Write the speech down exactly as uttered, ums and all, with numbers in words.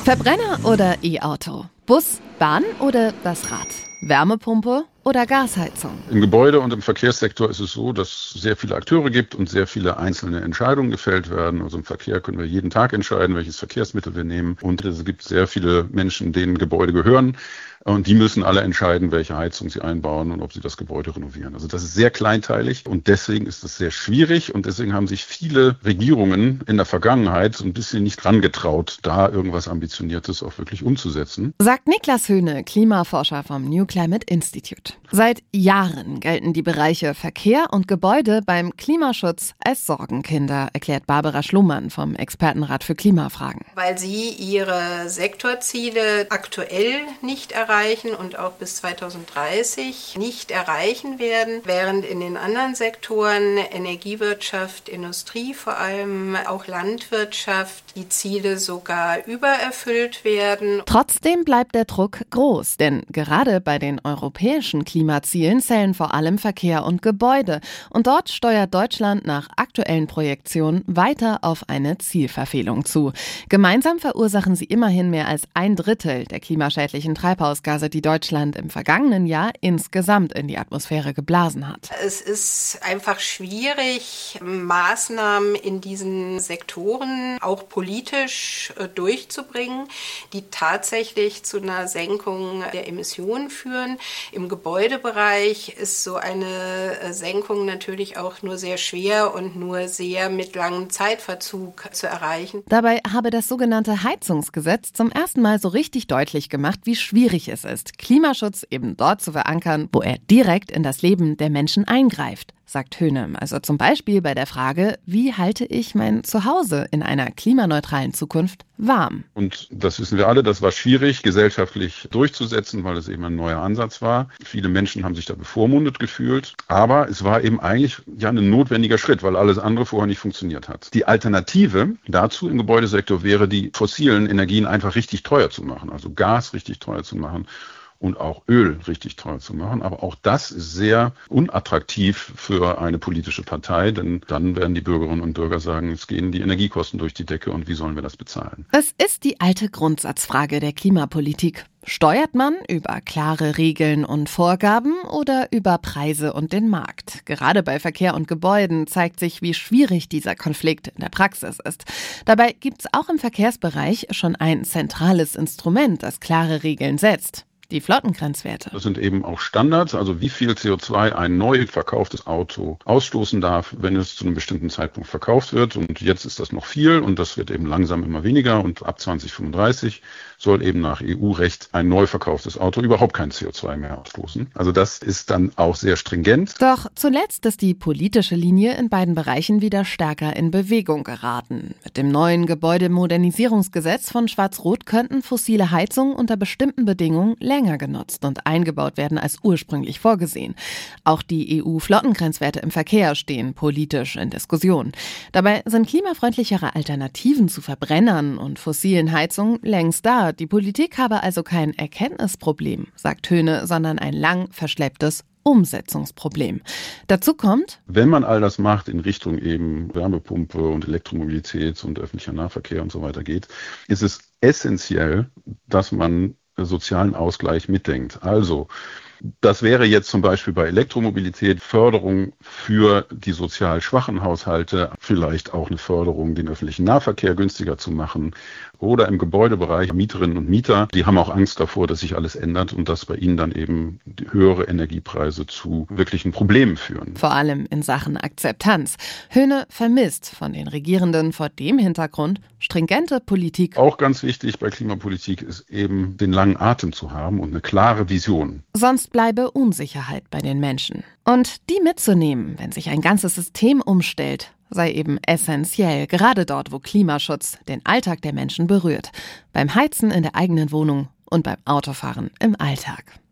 Verbrenner oder E-Auto? Bus, Bahn oder das Rad? Wärmepumpe oder Gasheizung? Im Gebäude- und im Verkehrssektor ist es so, dass es sehr viele Akteure gibt und sehr viele einzelne Entscheidungen gefällt werden. Also im Verkehr können wir jeden Tag entscheiden, welches Verkehrsmittel wir nehmen. Und es gibt sehr viele Menschen, denen Gebäude gehören. Und die müssen alle entscheiden, welche Heizung sie einbauen und ob sie das Gebäude renovieren. Also das ist sehr kleinteilig und deswegen ist es sehr schwierig. Und deswegen haben sich viele Regierungen in der Vergangenheit so ein bisschen nicht rangetraut, da irgendwas Ambitioniertes auch wirklich umzusetzen. Sagt Niklas Höhne, Klimaforscher vom New Climate Institute. Seit Jahren gelten die Bereiche Verkehr und Gebäude beim Klimaschutz als Sorgenkinder, erklärt Barbara Schlumann vom Expertenrat für Klimafragen. Weil sie ihre Sektorziele aktuell nicht erreichen und auch bis zweitausenddreißig nicht erreichen werden, während in den anderen Sektoren, Energiewirtschaft, Industrie vor allem, auch Landwirtschaft, die Ziele sogar übererfüllt werden. Trotzdem bleibt der Druck groß, denn gerade bei den europäischen Klimazielen zählen vor allem Verkehr und Gebäude. Und dort steuert Deutschland nach aktuellen Projektionen weiter auf eine Zielverfehlung zu. Gemeinsam verursachen sie immerhin mehr als ein Drittel der klimaschädlichen Treibhausgase, die Deutschland im vergangenen Jahr insgesamt in die Atmosphäre geblasen hat. Es ist einfach schwierig, Maßnahmen in diesen Sektoren auch politisch durchzubringen, die tatsächlich zu einer Senkung der Emissionen führen. Im Gebäudebereich ist so eine Senkung natürlich auch nur sehr schwer und nur sehr mit langem Zeitverzug zu erreichen. Dabei habe das sogenannte Heizungsgesetz zum ersten Mal so richtig deutlich gemacht, wie schwierig es ist, Klimaschutz eben dort zu verankern, wo er direkt in das Leben der Menschen eingreift, sagt Höhne. Also zum Beispiel bei der Frage, wie halte ich mein Zuhause in einer klimaneutralen Zukunft warm? Und das wissen wir alle, das war schwierig, gesellschaftlich durchzusetzen, weil es eben ein neuer Ansatz war. Viele Menschen haben sich da bevormundet gefühlt, aber es war eben eigentlich ja ein notwendiger Schritt, weil alles andere vorher nicht funktioniert hat. Die Alternative dazu im Gebäudesektor wäre, die fossilen Energien einfach richtig teuer zu machen, also Gas richtig teuer zu machen. Und auch Öl richtig teuer zu machen. Aber auch das ist sehr unattraktiv für eine politische Partei, denn dann werden die Bürgerinnen und Bürger sagen, es gehen die Energiekosten durch die Decke und wie sollen wir das bezahlen? Es ist die alte Grundsatzfrage der Klimapolitik. Steuert man über klare Regeln und Vorgaben oder über Preise und den Markt? Gerade bei Verkehr und Gebäuden zeigt sich, wie schwierig dieser Konflikt in der Praxis ist. Dabei gibt es auch im Verkehrsbereich schon ein zentrales Instrument, das klare Regeln setzt. Die Flottengrenzwerte. Das sind eben auch Standards, also wie viel C O zwei ein neu verkauftes Auto ausstoßen darf, wenn es zu einem bestimmten Zeitpunkt verkauft wird. Und jetzt ist das noch viel und das wird eben langsam immer weniger. Und ab zwanzig fünfunddreißig soll eben nach E U-Recht ein neu verkauftes Auto überhaupt kein C O zwei mehr ausstoßen. Also das ist dann auch sehr stringent. Doch zuletzt ist die politische Linie in beiden Bereichen wieder stärker in Bewegung geraten. Mit dem neuen Gebäudemodernisierungsgesetz von Schwarz-Rot könnten fossile Heizungen unter bestimmten Bedingungen länger genutzt und eingebaut werden als ursprünglich vorgesehen. Auch die E U-Flottengrenzwerte im Verkehr stehen politisch in Diskussion. Dabei sind klimafreundlichere Alternativen zu Verbrennern und fossilen Heizungen längst da. Die Politik habe also kein Erkenntnisproblem, sagt Höhne, sondern ein lang verschlepptes Umsetzungsproblem. Dazu kommt, wenn man all das macht in Richtung eben Wärmepumpe und Elektromobilität und öffentlicher Nahverkehr und so weiter geht, ist es essentiell, dass man sozialen Ausgleich mitdenkt. Also das wäre jetzt zum Beispiel bei Elektromobilität Förderung für die sozial schwachen Haushalte, vielleicht auch eine Förderung, den öffentlichen Nahverkehr günstiger zu machen. Oder im Gebäudebereich Mieterinnen und Mieter, die haben auch Angst davor, dass sich alles ändert und dass bei ihnen dann eben höhere Energiepreise zu wirklichen Problemen führen. Vor allem in Sachen Akzeptanz. Höhne vermisst von den Regierenden vor dem Hintergrund stringente Politik. Auch ganz wichtig bei Klimapolitik ist eben den langen Atem zu haben und eine klare Vision. Sonst bleibe Unsicherheit bei den Menschen. Und die mitzunehmen, wenn sich ein ganzes System umstellt, sei eben essentiell, gerade dort, wo Klimaschutz den Alltag der Menschen berührt. Beim Heizen in der eigenen Wohnung und beim Autofahren im Alltag.